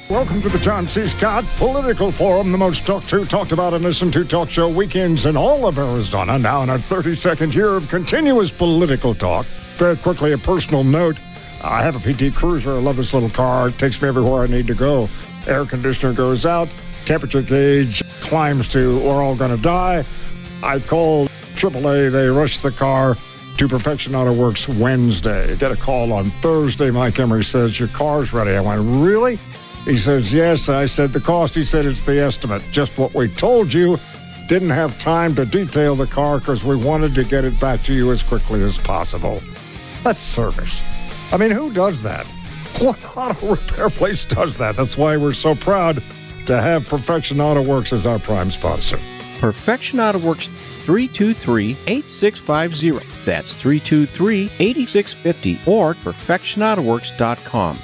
Welcome to the John C. Scott Political Forum, the most talked about and listened to talk show weekends in all of Arizona. Now in our 32nd year of continuous political talk. Very quickly, a personal note. I have a PT Cruiser. I love this little car. It takes me everywhere I need to go. Air conditioner goes out. Temperature gauge climbs to we're all going to die. I called AAA. They rushed the car to Perfection Auto Works Wednesday. Get a call on Thursday. Mike Emery says, your car's ready. I went, really? He says, yes. I said, the cost? He said, it's the estimate. Just what we told you. Didn't have time to detail the car because we wanted to get it back to you as quickly as possible. That's service. I mean, who does that? What auto repair place does that? That's why we're so proud to have Perfection Auto Works as our prime sponsor. Perfection Auto Works, 323-8650. That's 323-8650 or perfectionautoworks.com.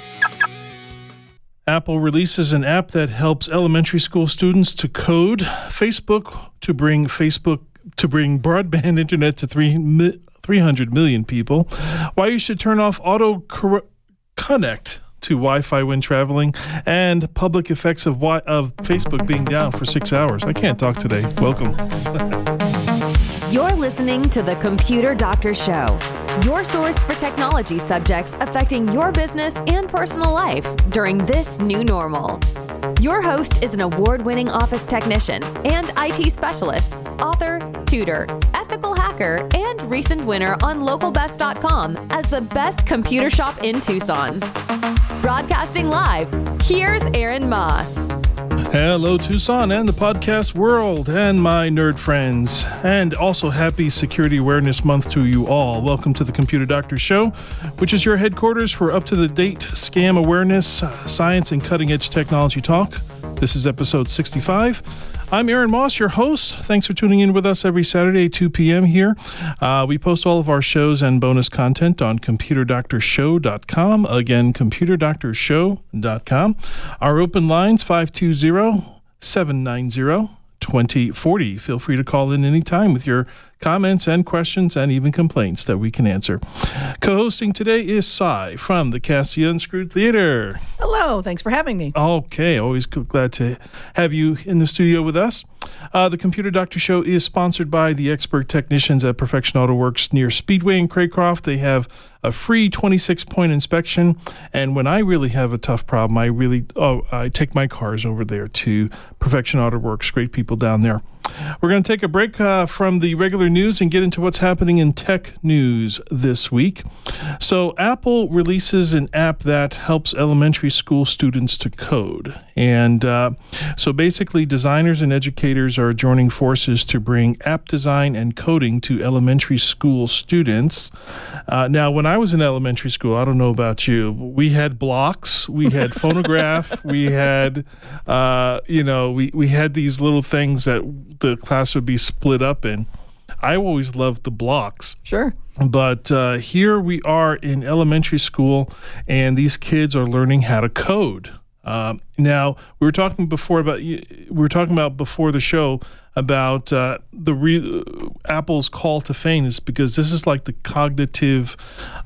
Apple releases an app that helps elementary school students to code. Facebook to bring broadband internet to 300 million people. Why you should turn off auto connect to Wi-Fi when traveling, and public effects of Facebook being down for 6 hours. I can't talk today. Welcome. You're listening to The Computer Doctor Show, your source for technology subjects affecting your business and personal life during this new normal. Your host is an award-winning office technician and IT specialist, author, tutor, ethical hacker, and recent winner on localbest.com as the best computer shop in Tucson. Broadcasting live, here's Aaron Moss. Hello, Tucson and the podcast world and my nerd friends. And also happy Security Awareness Month to you all. Welcome to the Computer Doctor Show, which is your headquarters for up-to-the-date scam awareness, science, and cutting-edge technology talk. This is episode 65. I'm Aaron Moss, your host. Thanks for tuning in with us every Saturday, 2 p.m. here. We post all of our shows and bonus content on computerdoctorshow.com. Again, computerdoctorshow.com. Our open lines, 520-790-2040. Feel free to call in anytime with your comments and questions and even complaints that we can answer. Co-hosting today is Cy from the Cassia Unscrewed Theater. Hello, thanks for having me. Okay, always glad to have you in the studio with us. The Computer Doctor Show is sponsored by the expert technicians at Perfection Auto Works near Speedway in Craycroft. They have a free 26-point inspection, and when I really have a tough problem, I take my cars over there to Perfection Auto Works. Great people down there. We're going to take a break from the regular news and get into what's happening in tech news this week. So Apple releases an app that helps elementary school students to code. And so basically designers and educators are joining forces to bring app design and coding to elementary school students. Now, when I was in elementary school, I don't know about you, we had blocks, we had phonograph, we had, we had these little things that the class would be split up in. I always loved the blocks. Sure. But here we are in elementary school, and these kids are learning how to code. Now, we were talking before the show about Apple's call to fame is because this is like the cognitive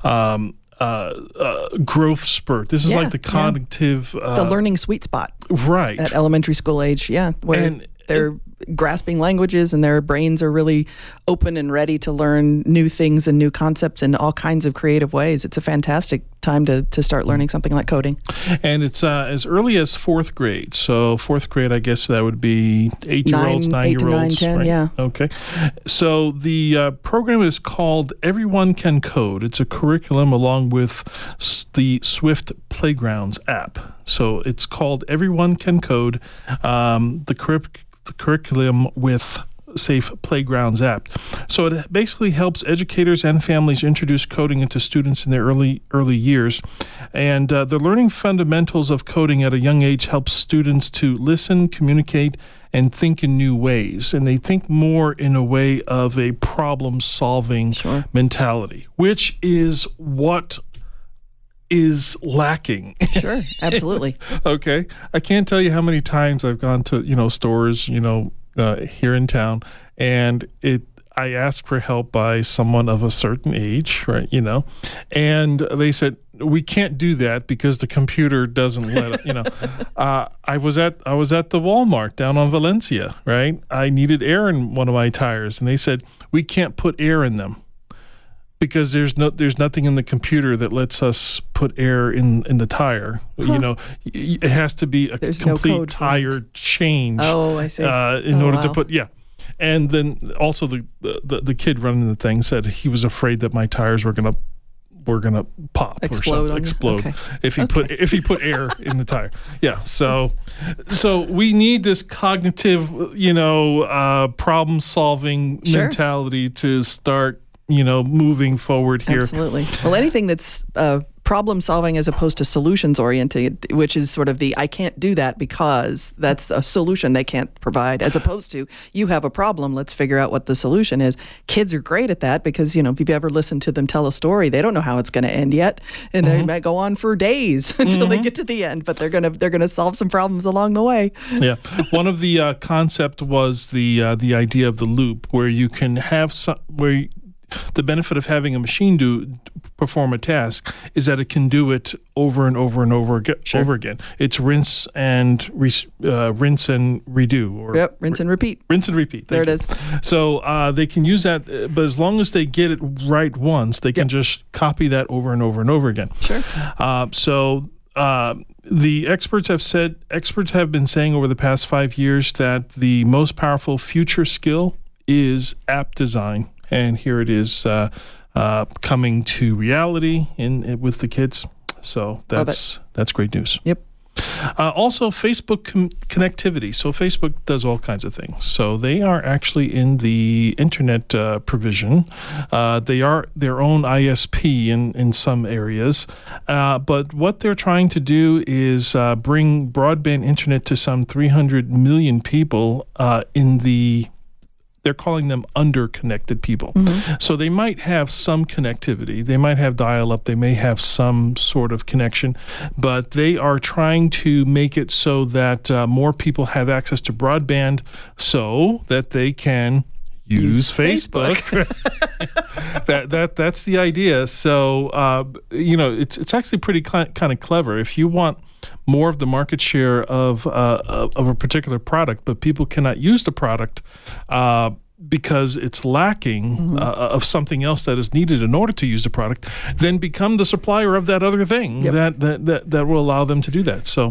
growth spurt. This is like the cognitive the learning sweet spot, right, at elementary school age. Yeah, where they're grasping languages and their brains are really open and ready to learn new things and new concepts in all kinds of creative ways. It's a fantastic time to start learning something like coding. And it's as early as fourth grade. So fourth grade, I guess that would be 8-year-olds, 9-year-olds. 8 to 9, 10, right? yeah. Okay. So the program is called Everyone Can Code. It's a curriculum along with the Swift Playgrounds app. So it's called Everyone Can Code, the curriculum with Safe Playgrounds app. So it basically helps educators and families introduce coding into students in their early years. And the learning fundamentals of coding at a young age helps students to listen, communicate, and think in new ways. And they think more in a way of a problem-solving mentality, which is what is lacking. Sure, absolutely. Okay. I can't tell you how many times I've gone to, stores, here in town, and I asked for help by someone of a certain age, right, and they said, we can't do that because the computer doesn't let it, I was at the Walmart down on Valencia, right? I needed air in one of my tires, and they said we can't put air in them because there's nothing in the computer that lets us put air in the tire. It has to be a complete tire change. Oh, I see. In order to put And then also the kid running the thing said he was afraid that my tires were gonna pop explode or something. If he put air in the tire. Yeah. So we need this cognitive, problem solving mentality to start, moving forward here. Absolutely. Well, anything that's problem solving as opposed to solutions oriented, which is sort of the I can't do that because that's a solution they can't provide, as opposed to you have a problem, let's figure out what the solution is. Kids are great at that because, if you've ever listened to them tell a story, they don't know how it's going to end yet, and they might go on for days until they get to the end, but they're gonna solve some problems along the way. Yeah. One of the concept was the idea of the loop, where you can have the benefit of having a machine perform a task is that it can do it over and over and over again. It's rinse and redo. Or rinse and repeat. Rinse and repeat. There it is. So they can use that, but as long as they get it right once, they can just copy that over and over and over again. Sure. The experts have been saying over the past 5 years that the most powerful future skill is app design. And here it is coming to reality with the kids. So that's great news. Yep. Also, Facebook connectivity. So Facebook does all kinds of things. So they are actually in the internet provision. They are their own ISP in some areas. But what they're trying to do is bring broadband internet to some 300 million people they're calling them under-connected people. Mm-hmm. So they might have some connectivity. They might have dial-up. They may have some sort of connection. But they are trying to make it so that more people have access to broadband so that they can use Facebook. That's the idea. So, it's actually pretty kind of clever. If you want more of the market share of a particular product, but people cannot use the product because it's lacking of something else that is needed in order to use the product, then become the supplier of that other thing that will allow them to do that. So,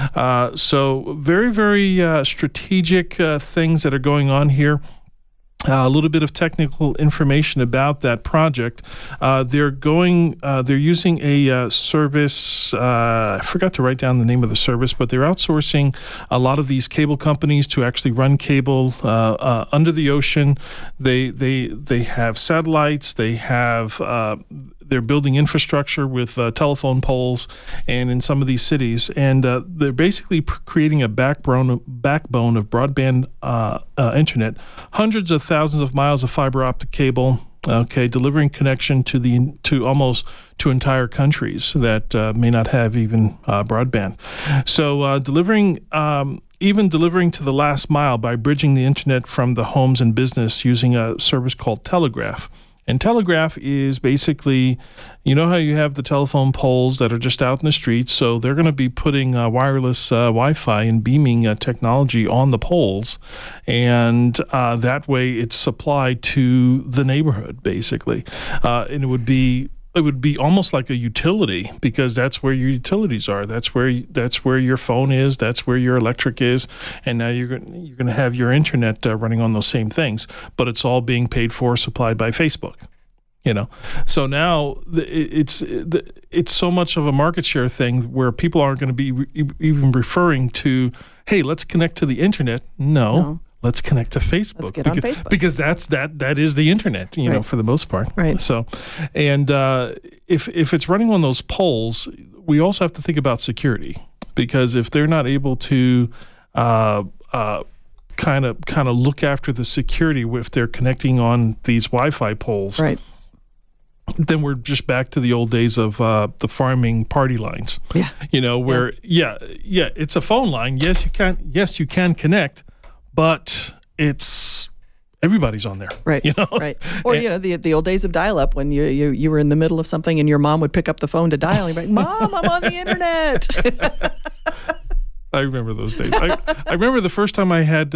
very, very strategic things that are going on here. A little bit of technical information about that project. They're using a service. I forgot to write down the name of the service, but they're outsourcing a lot of these cable companies to actually run cable under the ocean. They have satellites. They're building infrastructure with telephone poles, and in some of these cities, and they're basically creating a backbone of broadband internet, hundreds of thousands of miles of fiber optic cable. Delivering connection to entire countries that may not have even broadband. So delivering to the last mile by bridging the internet from the homes and business using a service called Telegraph. And Telegraph is basically, how you have the telephone poles that are just out in the streets, so they're going to be putting wireless Wi-Fi and beaming technology on the poles, and that way it's supplied to the neighborhood, basically. And it would be almost like a utility, because that's where your utilities are. That's where your phone is. That's where your electric is. And now you're going to have your internet running on those same things, but it's all being paid for, supplied by Facebook. So now it's so much of a market share thing where people aren't going to be even referring to, hey, let's connect to the internet. No. Let's connect to Facebook. Let's get on Facebook. Because that is the internet, for the most part. Right. So, and if it's running on those poles, we also have to think about security, because if they're not able to kind of look after the security if they're connecting on these Wi-Fi poles, right, then we're just back to the old days of the farming party lines. Yeah. Where it's a phone line. Yes, you can connect. But it's everybody's on there. Right. Right. Or, the old days of dial-up when you were in the middle of something and your mom would pick up the phone to dial and you'd be like, Mom, I'm on the internet. I remember those days. I remember the first time I had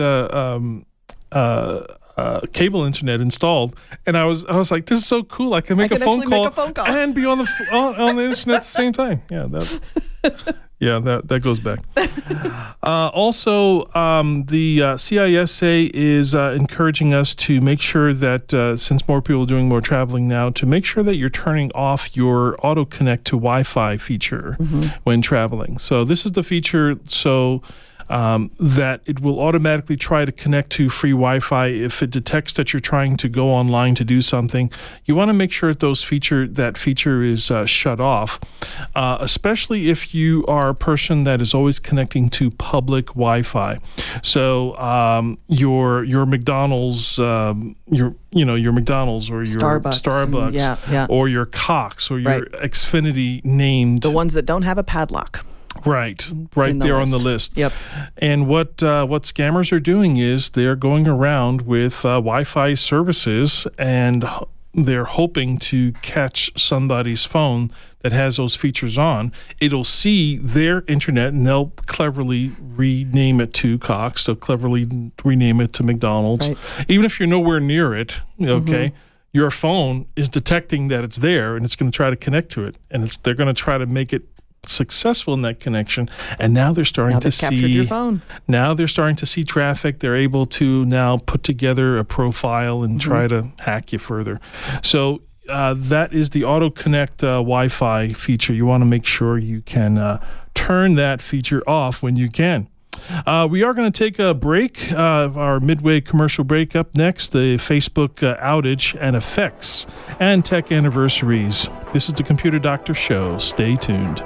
cable internet installed, and I was like, "This is so cool! I can make a phone call and be on the internet at the same time." Yeah, that goes back. Also, the CISA is encouraging us to make sure that since more people are doing more traveling now, to make sure that you're turning off your auto connect to Wi-Fi feature when traveling. So this is the feature that it will automatically try to connect to free Wi-Fi if it detects that you're trying to go online to do something. You want to make sure that feature is shut off, especially if you are a person that is always connecting to public Wi-Fi. So your McDonald's, your McDonald's or your Starbucks, or your Cox or your Xfinity named, the ones that don't have a padlock. Right there on the list. Yep. And what scammers are doing is they're going around with Wi-Fi services, and they're hoping to catch somebody's phone that has those features on. It'll see their internet, and they'll cleverly rename it to Cox. They'll cleverly rename it to McDonald's. Right. Even if you're nowhere near it, okay, your phone is detecting that it's there, and it's going to try to connect to it, and they're going to try to make it successful in that connection. And now they're starting to see captured your phone. Now they're starting to see traffic. They're able to now put together a profile and try to hack you further. So that is the Auto Connect Wi-Fi feature. You want to make sure you can turn that feature off when you can. We are going to take a break, our midway commercial break. Up next, the Facebook outage and effects and tech anniversaries. This is the Computer Doctor Show. Stay tuned.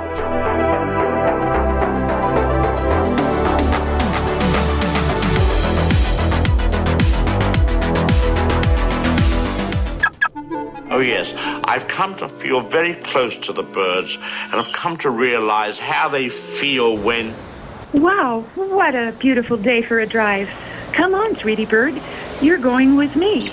Oh, yes, I've come to feel very close to the birds, and I've come to realize how they feel when... Wow, what a beautiful day for a drive. Come on, sweetie bird, you're going with me.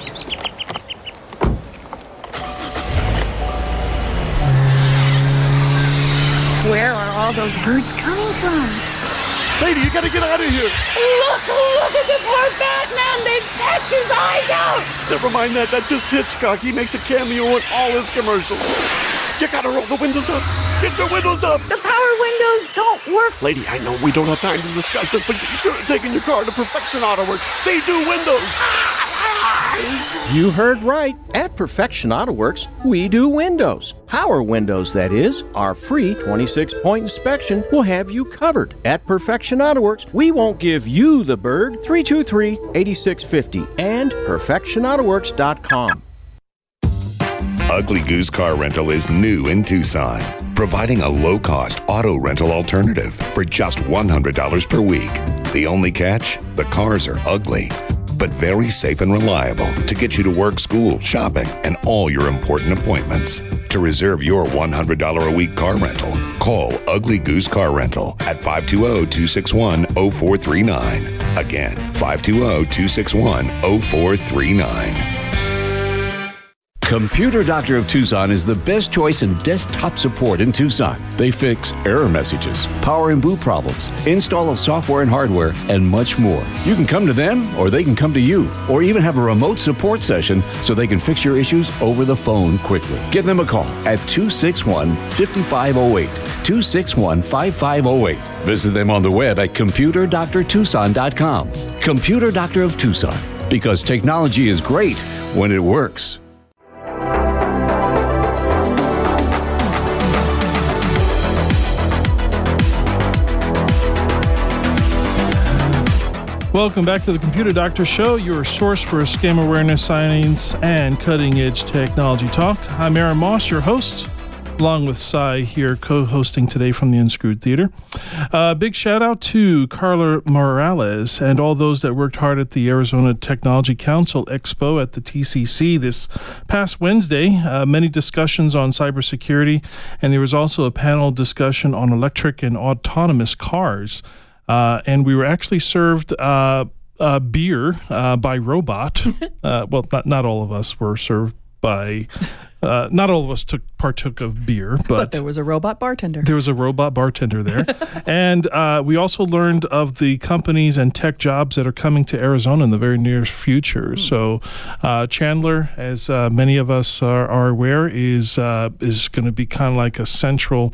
Where are all those birds coming from? Lady, you gotta get out of here. Look at the poor fat man. They fetch his eyes out. Never mind that. That's just Hitchcock. He makes a cameo in all his commercials. You gotta roll the windows up. Get your windows up. The power windows don't work. Lady, I know we don't have time to discuss this, but you should have taken your car to Perfection Auto Works. They do windows. You heard right. At Perfection Auto Works, we do windows. Power windows, that is. Our free 26-point inspection will have you covered. At Perfection Auto Works, we won't give you the bird. 323-8650 and perfectionautoworks.com. Ugly Goose Car Rental is new in Tucson, providing a low-cost auto rental alternative for just $100 per week. The only catch? The cars are ugly, but very safe and reliable to get you to work, school, shopping, and all your important appointments. To reserve your $100 a week car rental, call Ugly Goose Car Rental at 520-261-0439. Again, 520-261-0439. Computer Doctor of Tucson is the best choice in desktop support in Tucson. They fix error messages, power and boot problems, install of software and hardware, and much more. You can come to them, or they can come to you, or even have a remote support session so they can fix your issues over the phone quickly. Give them a call at 261-5508, 261-5508. Visit them on the web at computerdoctortucson.com. Computer Doctor of Tucson, because technology is great when it works. Welcome back to the Computer Doctor Show, your source for scam awareness, science, and cutting-edge technology talk. I'm Aaron Moss, your host, along with Cy here, co-hosting today from the Unscrewed Theater. Big shout-out to Carla Morales and all those that worked hard at the Arizona Technology Council Expo at the TCC this past Wednesday. Many discussions on cybersecurity, and there was also a panel discussion on electric and autonomous cars. And we were actually served beer by robot. Well, not all of us were served by. Not all of us partook of beer, but there was a robot bartender. There was a robot bartender there. And we also learned of the companies and tech jobs that are coming to Arizona in the very near future. So Chandler, as many of us are aware, is going to be kind of like a central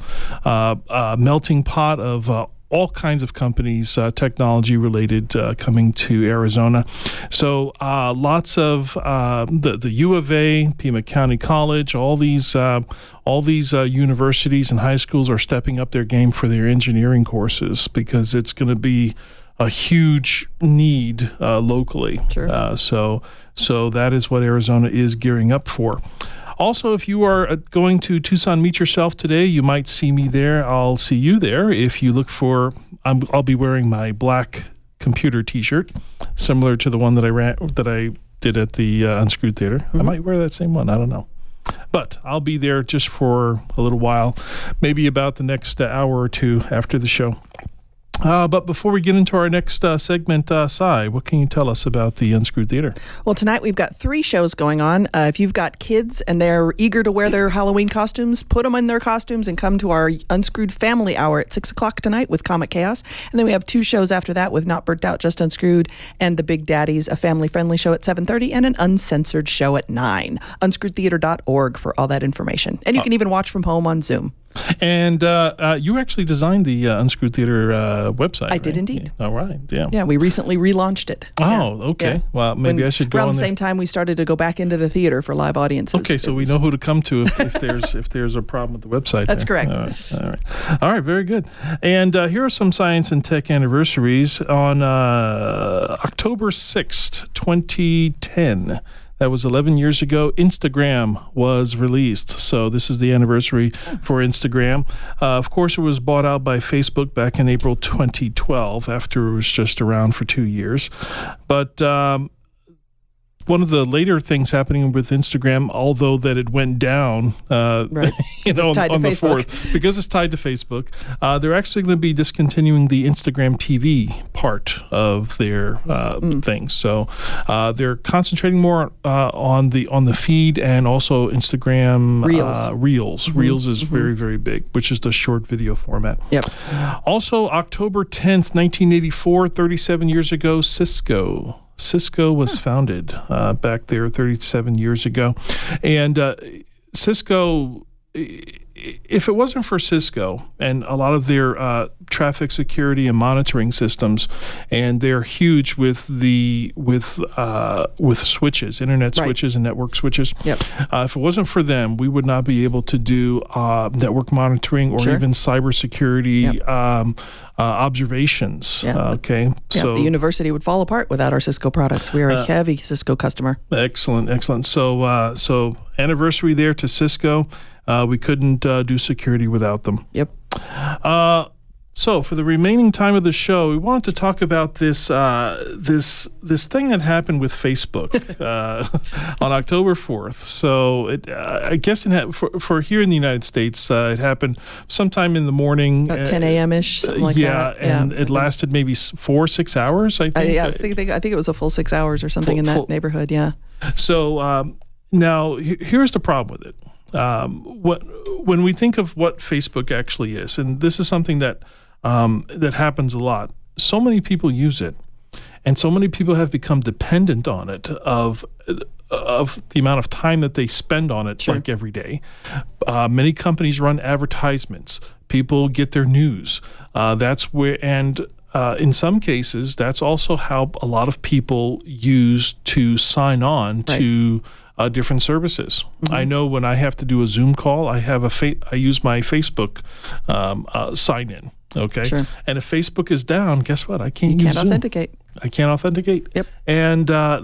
melting pot of all kinds of companies, technology related, coming to Arizona. So lots of the U of A, Pima County College, all these universities and high schools are stepping up their game for their engineering courses because it's going to be a huge need locally. Sure. So that is what Arizona is gearing up for. Also, if you are going to Tucson Meet Yourself today, you might see me there. I'll see you there. If you look for, I'll be wearing my black computer T-shirt, similar to the one that I did at the Unscrewed Theater. Mm-hmm. I might wear that same one. I don't know. But I'll be there just for a little while, maybe about the next hour or two after the show. But before we get into our next segment, Sai, what can you tell us about the Unscrewed Theater? Well, tonight we've got 3 shows going on. If you've got kids and they're eager to wear their Halloween costumes, put them in their costumes and come to our Unscrewed Family Hour at 6 o'clock tonight with Comic Chaos. And then we have 2 shows after that with Not Burnt Out, Just Unscrewed, and The Big Daddies, a family-friendly show at 7:30 and an uncensored show at 9. Unscrewedtheater.org for all that information. And you can even watch from home on Zoom. And you actually designed the Unscrewed Theater website. I did indeed. All right. Yeah. Yeah, we recently relaunched it. Oh, okay. Yeah. Well, maybe I should go around on the same time we started to go back into the theater for live audiences. Okay, so we know who to come to if there's a problem with the website. That's correct. All right. Very good. And here are some science and tech anniversaries. On October 6th, 2010. That was 11 years ago. Instagram was released. So this is the anniversary for Instagram. Of course, it was bought out by Facebook back in April 2012 after it was just around for 2 years. But one of the later things happening with Instagram, although that it went down, right. on the 4th, because it's tied to Facebook, they're actually going to be discontinuing the Instagram TV part of their things. So they're concentrating more on the feed and also Instagram Reels. Mm-hmm. Reels is very, very big, which is the short video format. Yep. Also, October 10th, 1984, 37 years ago, Cisco was founded back there 37 years ago. And Cisco, if it wasn't for Cisco and a lot of their traffic security and monitoring systems, and they're huge with switches, internet switches and network switches. Yep. If it wasn't for them, we would not be able to do network monitoring or even cybersecurity observations. Okay. Yeah, so the university would fall apart without our Cisco products. We are a heavy Cisco customer. Excellent. So anniversary there to Cisco. We couldn't do security without them. Yep. So for the remaining time of the show, we wanted to talk about this thing that happened with Facebook on October 4th. So I guess for here in the United States, it happened sometime in the morning. About 10 a.m.-ish, something like that. And it lasted maybe 4-6 hours, I think. I think it was a full 6 hours or something in that neighborhood, yeah. So now here's the problem with it. When we think of what Facebook actually is, and this is something that happens a lot, so many people use it, and so many people have become dependent on it of the amount of time that they spend on it, like every day. Many companies run advertisements. People get their news. That's where, and in some cases, that's also how a lot of people use to sign on to different services. Mm-hmm. I know when I have to do a Zoom call, I use my Facebook sign in. Okay. Sure. And if Facebook is down, guess what? I can't use Zoom. Authenticate. I can't authenticate. Yep. And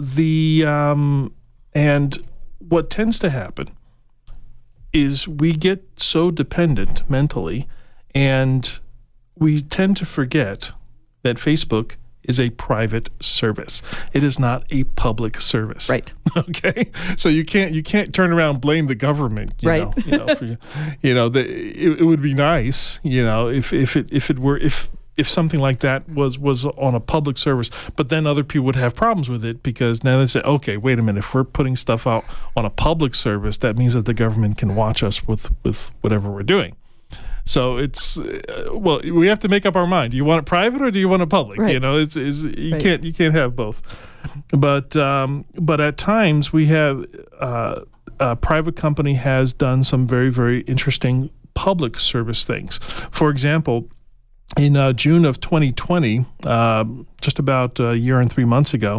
and what tends to happen is we get so dependent mentally, and we tend to forget that Facebook is a private service. It is not a public service. Right. Okay. So you can't turn around and blame the government. It would be nice, if if something like that was on a public service, but then other people would have problems with it because now they say, okay, wait a minute, if we're putting stuff out on a public service, that means that the government can watch us with whatever we're doing. So it's well, we have to make up our mind. Do you want it private or do you want it public? Right. You know, you can't have both. But at times we have a private company has done some very, very interesting public service things. For example, in June of 2020, just about a year and 3 months ago,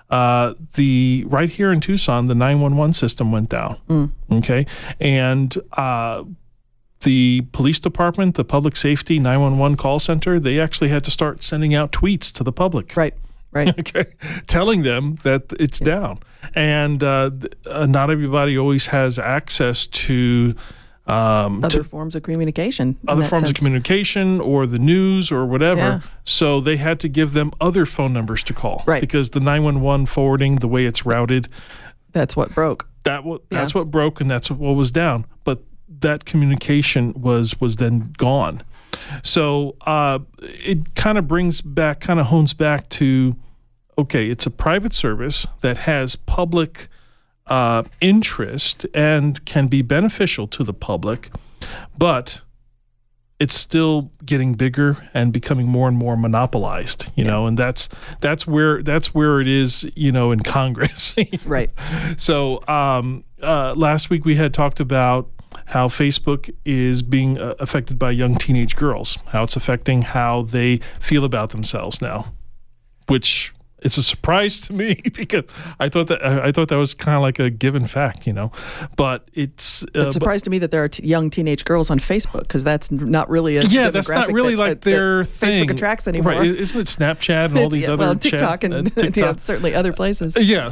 right here in Tucson, the 911 system went down. Okay, and the police department, the public safety 911 call center, they actually had to start sending out tweets to the public. Right. Okay, telling them that it's down, and not everybody always has access to other forms of communication. Of communication or the news or whatever. Yeah. So they had to give them other phone numbers to call. Right. Because the 911 forwarding, the way it's routed, that's what broke. That's what broke, and that's what was down. But that communication was then gone. So it kind of hones back to, okay, it's a private service that has public interest and can be beneficial to the public, but it's still getting bigger and becoming more and more monopolized, you know, and that's where it is, you know, in Congress. Right. So last week we had talked about how Facebook is being affected by young teenage girls, how it's affecting how they feel about themselves now, which it's a surprise to me because I thought that was kind of like a given fact, you know. But it's a surprise to me that there are young teenage girls on Facebook, because that's not really a demographic that's not really like their thing. Facebook attracts anymore. Right? Isn't it Snapchat and all these other TikTok and TikTok. certainly other places. Yeah.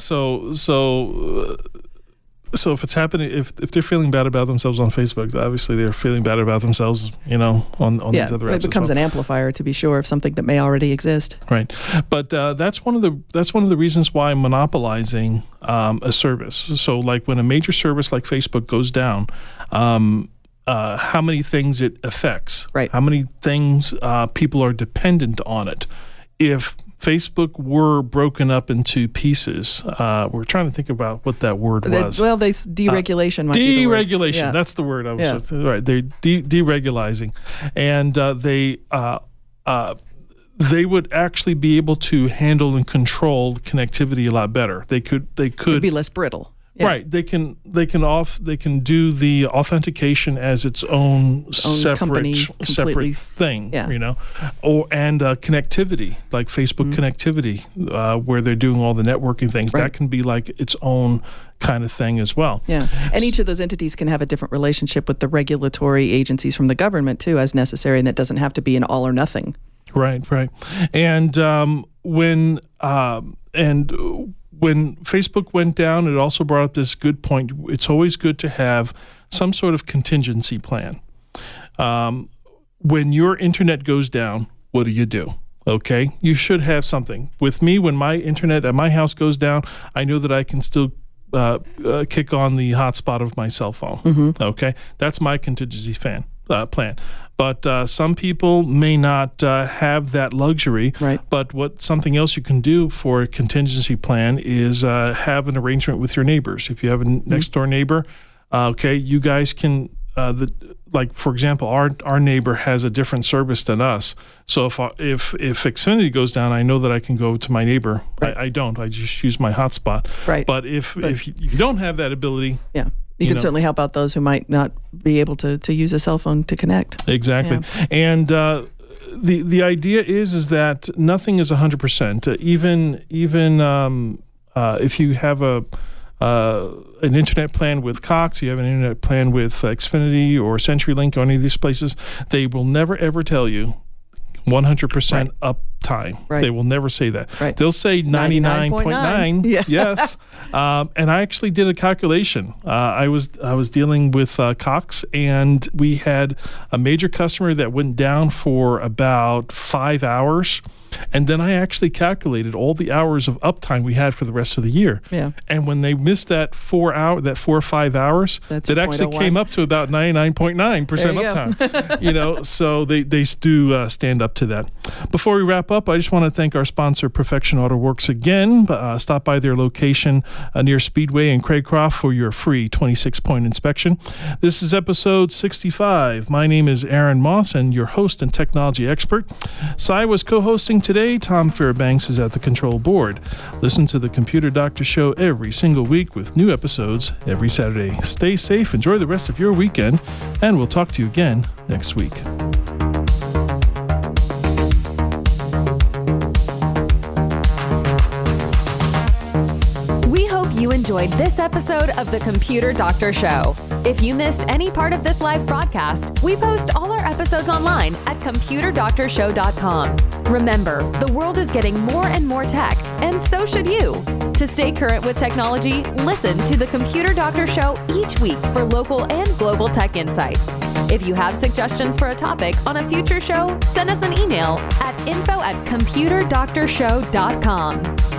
So if it's happening, if they're feeling bad about themselves on Facebook, obviously they're feeling bad about themselves, you know, on these other apps. It becomes an amplifier, to be sure, of something that may already exist. Right, but that's one of the reasons why monopolizing a service. So, like when a major service like Facebook goes down, how many things it affects, right? How many things people are dependent on it. If Facebook were broken up into pieces, we're trying to think about what that word was. Deregulation might be the word. Deregulation, yeah. That's the word I was right. They're deregulizing, and they would actually be able to handle and control connectivity a lot better. They could It'd be less brittle. Yeah. Right. They can do the authentication as its own separate thing, you know, and connectivity, like Facebook connectivity, where they're doing all the networking things. Right. That can be like its own kind of thing as well. Yeah. And each of those entities can have a different relationship with the regulatory agencies from the government too, as necessary, and that doesn't have to be an all or nothing. Right. And when Facebook went down, it also brought up this good point. It's always good to have some sort of contingency plan. When your internet goes down, what do? Okay, you should have something. With me, when my internet at my house goes down, I know that I can still kick on the hotspot of my cell phone. Mm-hmm. Okay, that's my contingency plan. But some people may not have that luxury. Right. But something else you can do for a contingency plan is have an arrangement with your neighbors. If you have a next door neighbor, you guys can. For example, our neighbor has a different service than us. So if Xfinity goes down, I know that I can go to my neighbor. Right. I don't. I just use my hotspot. Right. But if you don't have that ability, yeah. You can certainly help out those who might not be able to use a cell phone to connect. Exactly. Yeah. And the idea is that nothing is 100%. Even if you have an internet plan with Cox, you have an internet plan with Xfinity or CenturyLink or any of these places, they will never ever tell you 100% uptime uptime. Right. They will never say that. Right. They'll say 99.9. Yeah. Yes. And I actually did a calculation. I was dealing with Cox, and we had a major customer that went down for about 5 hours. And then I actually calculated all the hours of uptime we had for the rest of the year. Yeah. And when they missed that 4 or 5 hours, that actually came up to about 99.9% uptime. So they do stand up to that. Before we wrap up, I just want to thank our sponsor, Perfection Auto Works, again. Stop by their location near Speedway in Craycroft for your free 26-point inspection. This is episode 65. My name is Aaron Moss, and your host and technology expert. Cy was co-hosting today. Tom Fairbanks is at the control board. Listen to the Computer Doctor Show every single week with new episodes every Saturday. Stay safe, enjoy the rest of your weekend, and we'll talk to you again next week. We hope you enjoyed this episode of the Computer Doctor Show. If you missed any part of this live broadcast, we post all our episodes online at computerdoctorshow.com. Remember, the world is getting more and more tech, and so should you. To stay current with technology, listen to the Computer Doctor Show each week for local and global tech insights. If you have suggestions for a topic on a future show, send us an email at info@computerdoctorshow.com.